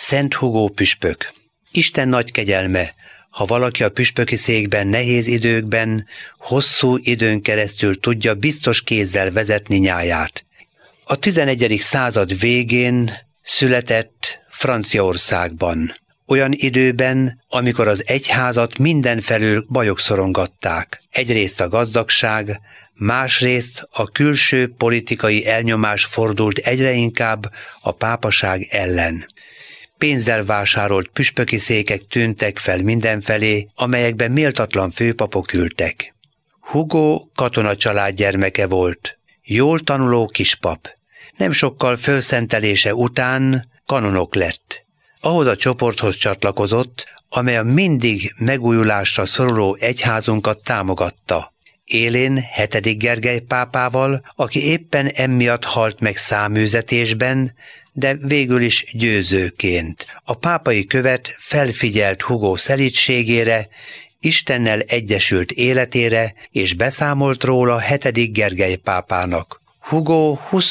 Szent Hugó püspök. Isten nagy kegyelme, ha valaki a püspöki székben nehéz időkben, hosszú időn keresztül tudja biztos kézzel vezetni nyáját. A 11. század végén született Franciaországban. Olyan időben, amikor az egyházat mindenfelől bajok szorongatták. Egyrészt a gazdagság, másrészt a külső politikai elnyomás fordult egyre inkább a pápaság ellen. Pénzzel vásárolt püspöki székek tűntek fel mindenfelé, amelyekben méltatlan főpapok ültek. Hugo katonacsalád gyermeke volt, jól tanuló kispap. Nem sokkal fölszentelése után kanonok lett. Ahhoz a csoporthoz csatlakozott, amely a mindig megújulásra szoruló egyházunkat támogatta. Élén 7. Gergely pápával, aki éppen emiatt halt meg száműzetésben, de végül is győzőként. A pápai követ felfigyelt Hugo szelídségére, Istennel egyesült életére, és beszámolt róla 7. Gergely pápának. Hugo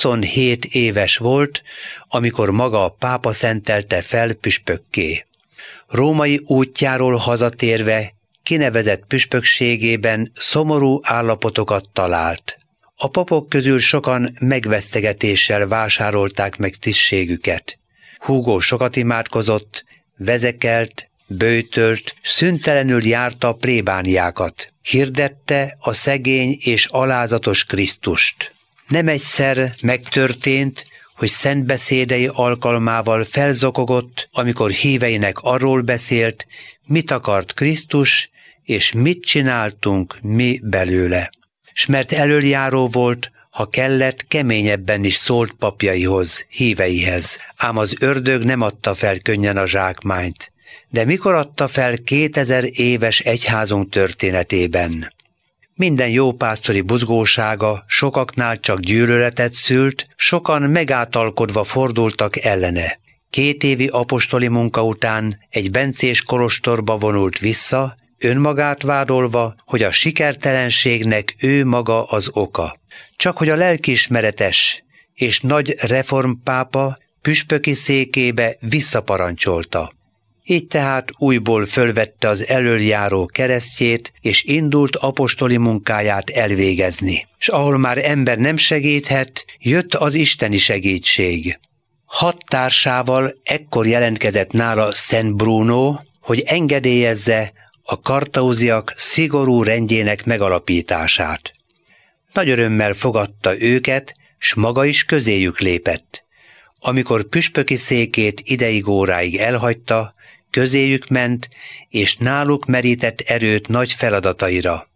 27 éves volt, amikor maga a pápa szentelte fel püspökké. Római útjáról hazatérve kinevezett püspökségében szomorú állapotokat talált. A papok közül sokan megvesztegetéssel vásárolták meg tisztségüket. Hugo sokat imádkozott, vezekelt, böjtölt, szüntelenül járta a plébániákat. Hirdette a szegény és alázatos Krisztust. Nem egyszer megtörtént, hogy szent beszédei alkalmával felzokogott, amikor híveinek arról beszélt, mit akart Krisztus, és mit csináltunk mi belőle. S mert elöljáró volt, ha kellett, keményebben is szólt papjaihoz, híveihez. Ám az ördög nem adta fel könnyen a zsákmányt. De mikor adta fel 2000 éves egyházunk történetében? Minden jópásztori buzgósága sokaknál csak gyűlöletet szült, sokan megáltalkodva fordultak ellene. 2 évi apostoli munka után egy bencés kolostorba vonult vissza, önmagát vádolva, hogy a sikertelenségnek ő maga az oka. Csak hogy a lelkiismeretes és nagy reformpápa püspöki székébe visszaparancsolta. Így tehát újból fölvette az elöljáró keresztjét, és indult apostoli munkáját elvégezni. S ahol már ember nem segíthet, jött az isteni segítség. 6 társával ekkor jelentkezett nála Szent Bruno, hogy engedélyezze a kartauziak szigorú rendjének megalapítását. Nagy örömmel fogadta őket, s maga is közéjük lépett. Amikor püspöki székét ideig óráig elhagyta, közéjük ment, és náluk merített erőt nagy feladataira.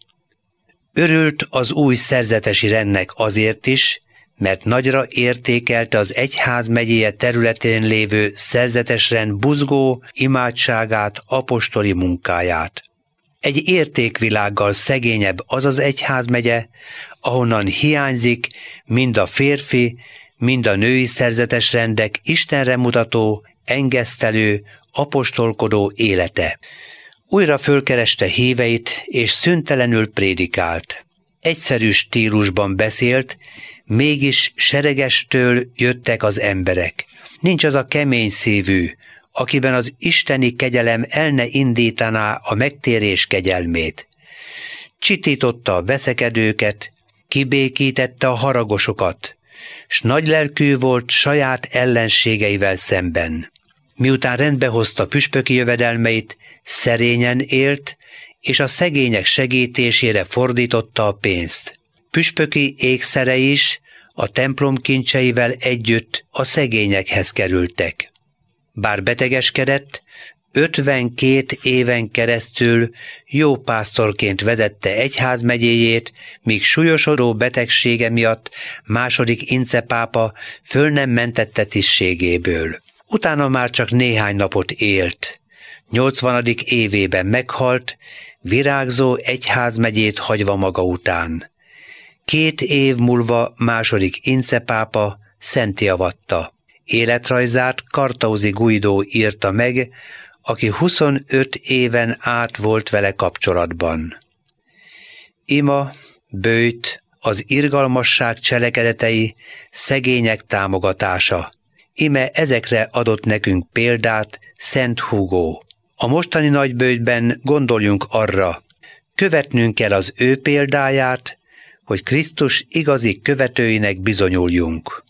Örült az új szerzetesi rendnek azért is, mert nagyra értékelte az egyház megyéje területén lévő szerzetesrend buzgó imádságát, apostoli munkáját. Egy értékvilággal szegényebb az az egyházmegye, ahonnan hiányzik mind a férfi, mind a női szerzetesrendek Istenre mutató, engesztelő, apostolkodó élete. Újra fölkereste híveit, és szüntelenül prédikált. Egyszerű stílusban beszélt, mégis seregestől jöttek az emberek. Nincs az a kemény szívű, akiben az isteni kegyelem el ne indítaná a megtérés kegyelmét. Csitította a veszekedőket, kibékítette a haragosokat, s nagylelkű volt saját ellenségeivel szemben. Miután rendbe hozta püspöki jövedelmeit, szerényen élt, és a szegények segítésére fordította a pénzt. Püspöki ékszere is a templom kincseivel együtt a szegényekhez kerültek. Bár betegeskedett, 52 éven keresztül jó pásztorként vezette egyházmegyéjét, míg súlyosodó betegsége miatt második Ince pápa föl nem mentette tisztségéből. Utána már csak néhány napot élt. 80. évében meghalt, virágzó egyházmegyét hagyva maga után. 2 év múlva második Ince pápa szenttiavatta. Életrajzát Kartauzi Guidó írta meg, aki 25 éven át volt vele kapcsolatban. Ima, böjt, az irgalmasság cselekedetei, szegények támogatása. Ime ezekre adott nekünk példát Szent Hugó. A mostani nagyböjtben gondoljunk arra, követnünk kell az ő példáját, hogy Krisztus igazi követőinek bizonyuljunk.